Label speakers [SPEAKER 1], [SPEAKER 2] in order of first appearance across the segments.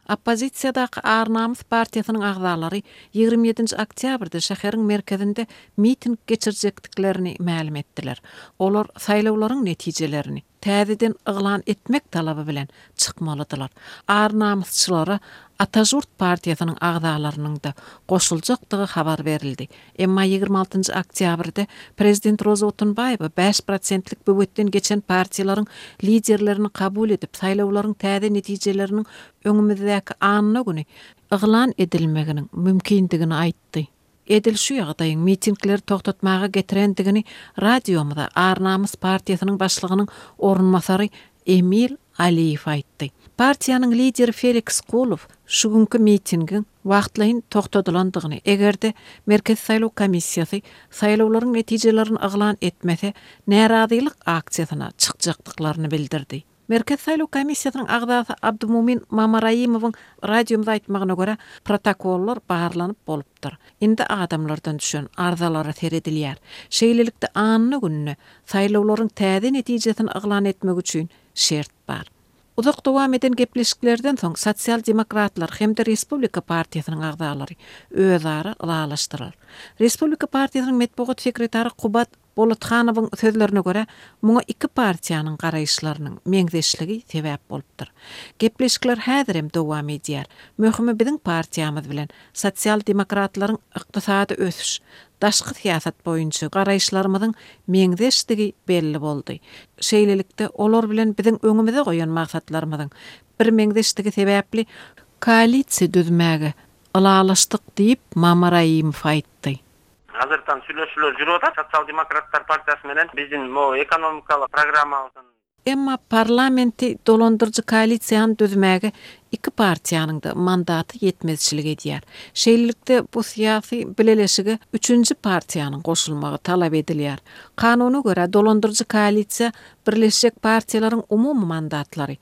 [SPEAKER 1] Oppozisiýadaky Arnamyz partiýasynyň agzalary 27 oktýabrda şäheriň merkezinde miting geçirjekdiklerini ma'lum etdiler. Olar saýlawlaryň netijelerini täzeden yglan etmek talaby bilen çykmalydylar. Arnamyzçylara Atajurt partiýasynyň agzalarynyň da goşuljakdygy habar berildi. Emma 26 oktýabrda prezident Roza Otunbayewa 5%lik böwetden geçen partiýalaryň liderlerini kabul edip saýlawlaryň täze netijeleriniň öňümizdäki anyna güni yglan edilmeginiň mümkindigini aýtdy. Edil şu ýagdaýyň mitingleri toktatmaga getirendigini radiomda Arnamyz partiýasynyň başlygynyň orunmasary Emil Aliýew aýtdy. Partiýanyň lideri Felix Kulov şu günkü mitingin wagtlaýyn toktadylandygyny, egerde Merkez Saýlaw Komissiýasy saýlawlaryň netijelerini yglan etmese, närazylyk aksiýasyna çykjakdyklaryny bildirdi. Merkez Saýlaw Komissiýasynyň agzasy Abdumumin Mamaraýymowyň radiomda aýtmagyna görä, protokollar baharlanyp bolupdyr. Indi adamlardan düşen arzalary seredilýär. Şeýlelikde anyny gününe saýlawlaryň täze netijesini yglan etmek üçin şert bar. Uzak dowam eden gepleşiklerden soň sosial demokratlar hem de Respublika partiýasynyň agzalary özara ılalaşdyrar. Respublika partiýasynyň medeniýet sekretary Kubat Bolatxanowyň sözlerine görä, muňa iki partiýanyň garaýşlarynyň meňzeşligi sebäp bolupdyr. Gepleşikler häzir hem dowam edýär. Möhimi biziň partiýamyz bilen sosial demokratlaryň ykdysady ösüş, daşky siýasat boýunça garaýşlarymyzyň meňzeşligi belli boldy. Şeýlelikde olar bilen biziň öňümize goýan maksatlarymyzyň bir meňzeşligi sebäpli koalisiýa düzmäge ılalaşdyk diýip Mamaraýymow aýtdy.
[SPEAKER 2] Hazırdan süýleşүүлөр жүрüp atar. Sosial demokratlar partiýasy menen biziň ekonomikalyk programmabyzyň.
[SPEAKER 1] Emma parlamenti dolandırıcı koalisiýany düzmäge iki partiýanyň da mandaty yetmezçilik edýär. Şeýlelikde bu syýasy bileleşigi 3-nji partiýanyň goşulmagy talap edilýär. Kanuny görä dolandırıcı koalisiýa birleşik partiýalaryň umumy mandatlary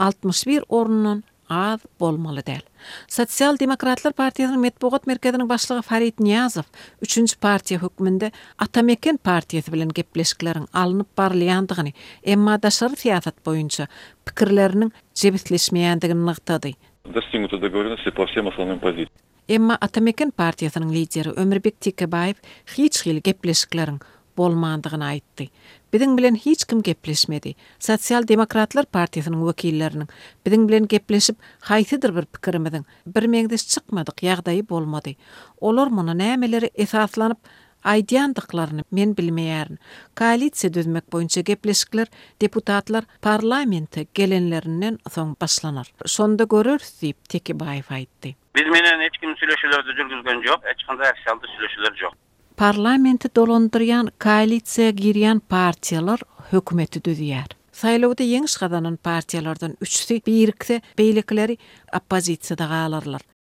[SPEAKER 1] 61 orundan az bolmaly däl. Sosial Demokratlar Partiýasynyň medeniýet merkeziniň başlygy Farid Niýazow 3-nji partiýa hökmünde Atameken partiýasy bilen gepleşikleriň alınıp barylýandygyny, emma daşary siýasat boýunça pikirleriniň jebitleşmeýändigini nykdady.
[SPEAKER 3] Достигнута договоренности по всем основным позициям.
[SPEAKER 1] Emma Atameken partiýasynyň lideri Ömerbek Tekebayew hiç hili gepleşikleriň bolmandygyny aýtdy. Biziň bilen hiç kim gepleşmedi. Sosial Demokratlar Partiýasynyň wekilleriniň biziň bilen gepleşip haýsydyr bir pikirimiziň bir meňdeş çykmadyk ýagdaýy bolmady. Olar muny nämeleri esaslanyp aýdýandyklaryny men bilmeýärin. Koalisiýa düzmek boýunça gepleşikler deputatlar parlamente gelenlerinden soň başlanar. Şonda görürüz diýip Tekebayew aýtdy.
[SPEAKER 2] Biz menen hiç kim süýleşүүлerde жүрgüzgen jok, hiç kanday aksiýaldy süýleşүүлer jok.
[SPEAKER 1] Parlamenti dolandyrýan koalisiýa girýän partiýalar hökümeti düzýär. Saýlawda ýeňiş gazanan partiýalardan üçsi birikse beýlekleri oppozisiýada galarlar.